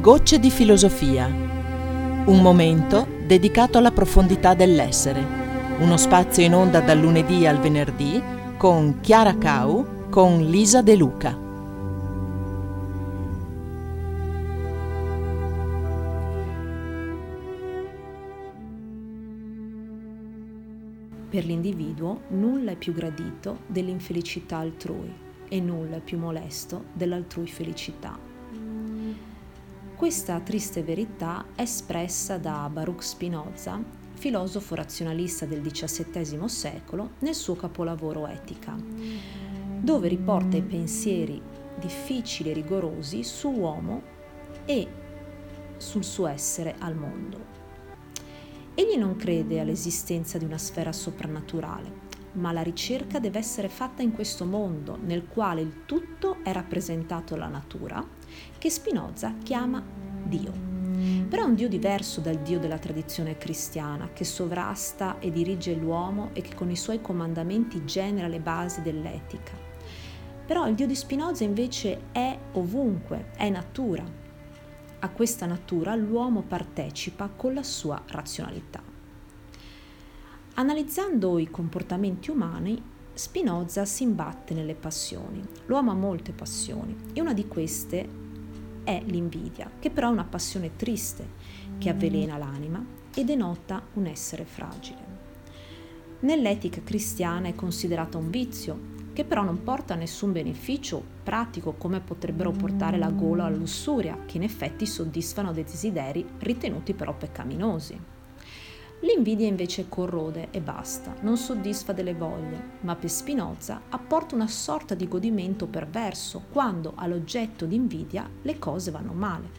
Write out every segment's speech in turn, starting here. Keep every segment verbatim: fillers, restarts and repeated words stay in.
Gocce di filosofia. Un momento dedicato alla profondità dell'essere. Uno spazio in onda dal lunedì al venerdì con Chiara Cau, con Lisa De Luca. Per l'individuo nulla è più gradito dell'infelicità altrui e nulla è più molesto dell'altrui felicità. Questa triste verità è espressa da Baruch Spinoza, filosofo razionalista del diciassettesimo secolo, nel suo capolavoro Etica, dove riporta i pensieri difficili e rigorosi sull'uomo e sul suo essere al mondo. Egli non crede all'esistenza di una sfera soprannaturale, ma la ricerca deve essere fatta in questo mondo, nel quale il tutto è rappresentato dalla natura, che Spinoza chiama Dio. Però è un Dio diverso dal Dio della tradizione cristiana, che sovrasta e dirige l'uomo e che con i suoi comandamenti genera le basi dell'etica. Però il Dio di Spinoza invece è ovunque, è natura. A questa natura l'uomo partecipa con la sua razionalità. Analizzando i comportamenti umani, Spinoza si imbatte nelle passioni. L'uomo ha molte passioni e una di queste è l'invidia, che però è una passione triste, che avvelena l'anima e denota un essere fragile. Nell'etica cristiana è considerata un vizio, che però non porta a nessun beneficio pratico come potrebbero portare la gola o la lussuria, che in effetti soddisfano dei desideri ritenuti però peccaminosi. L'invidia invece corrode e basta, non soddisfa delle voglie, ma per Spinoza apporta una sorta di godimento perverso quando all'oggetto di invidia le cose vanno male.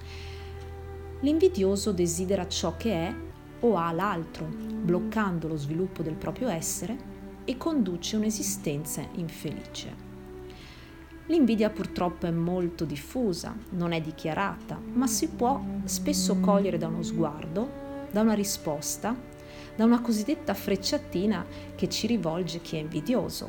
L'invidioso desidera ciò che è o ha l'altro, bloccando lo sviluppo del proprio essere e conduce un'esistenza infelice. L'invidia purtroppo è molto diffusa, non è dichiarata, ma si può spesso cogliere da uno sguardo, da una risposta, da una cosiddetta frecciatina che ci rivolge chi è invidioso.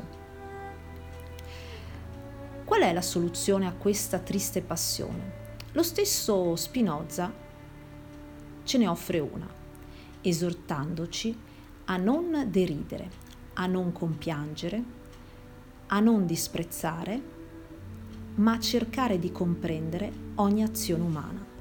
Qual è la soluzione a questa triste passione? Lo stesso Spinoza ce ne offre una, esortandoci a non deridere, a non compiangere, a non disprezzare, ma a cercare di comprendere ogni azione umana.